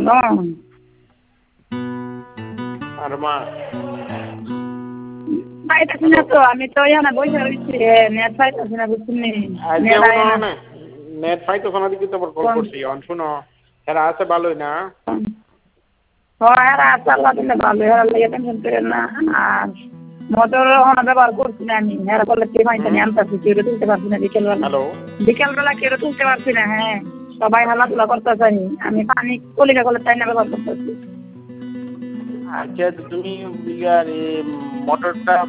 আর মা পাইতেছি না তো, আমি তো এখানে বসে রয়েছি, নেট পাইতেছি না, বুঝছিনি নেট পাইতো না দিকে তোমার কল করছি অন শুনো এরা আছে ভালোই না এরা আছে আল্লাহ দিলে ভালো, এরা লেগে টেনশন করেন না। আর মোটর ব্যবহার করছি না আমি, এরা বলে কে পাইনি আনতেছি, কেউ তুলতে পারছি না বিকেলবেলা কেউ তুলতে পারছি না। হ্যাঁ, সবাই হালাধুলা করতেছে, আমি পানি কলিকা কলে তাই না ব্যবহার করতেছি। আচ্ছা তুমি মোটরটা